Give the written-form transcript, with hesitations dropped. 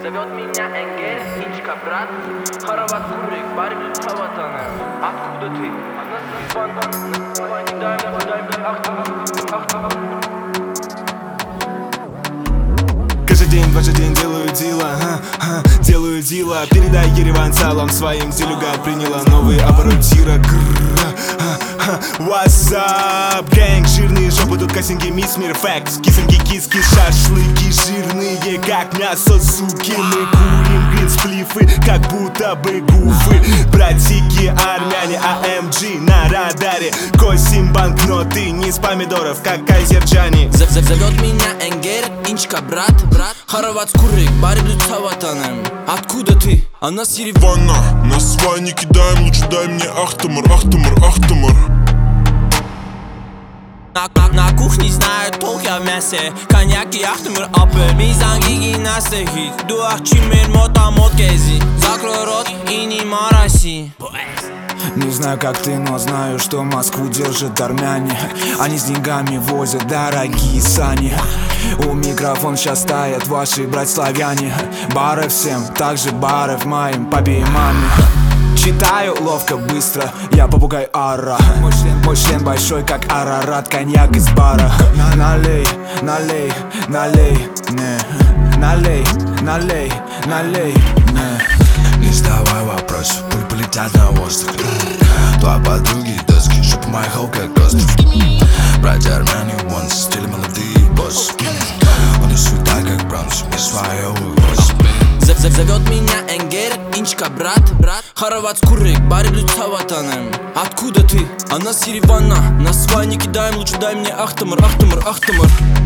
Зовет меня Энгель, Инчка, брат. Хороват Курик, Барбил Таватана. Откуда ты? Она слепан, не дай мне, Каждый день, дважды день делаю дела, делаю дела. Передай Ереван салам своим, где Люга приняла новый оборот тира. What's up, gang? Жирные жопы, тут кассинги, мисс мир, факт. Кисинги, киски, шашлыки жирные, как мясо, суки. Мы курим гринсплифы, как будто бы гуфы. Братики, армяне, AMG на радаре. Косим банкноты, не с помидоров, как азербайджане. Зовет меня Энгель, Инчка, брат. Хороват Курик, Барбил Таватана. Откуда ты? Она с Еревана. На свай не кидаем, лучше дай мне Ахтамар, Ахтамар, Ахтамар. На кухне знают толк я в мясе. Коньяк и Ахтамар апель. Мизан гиги на стехит. Дуах чимер мота мот гези. Закрой рот и не мороси. Не знаю как ты, но знаю, что Москву держат армяне. Они с деньгами возят дорогие сани. У микрофон сейчас стоят ваши братья-славяне. Бары всем, также бары в моим папе и маме. Читаю ловко, быстро, я попугай Ара. Мой член большой, как Арарат, коньяк из бара. Налей, налей, налей, не. Налей, налей, налей, не. Не задавай вопросов, пуль полетят на воздух. Твои подруги доски, шепы моих хол как остров. Братья армяне, вон, стили молодые боссы. Он и суета как бронз, мне свое вывоз. Зовет меня Энгель, Инчка, брат. Хороват Курик, Барбил Таватана. Откуда ты? Она с Еревана. На свай не кидаем, лучше дай мне Ахтамар, Ахтамар, Ахтамар.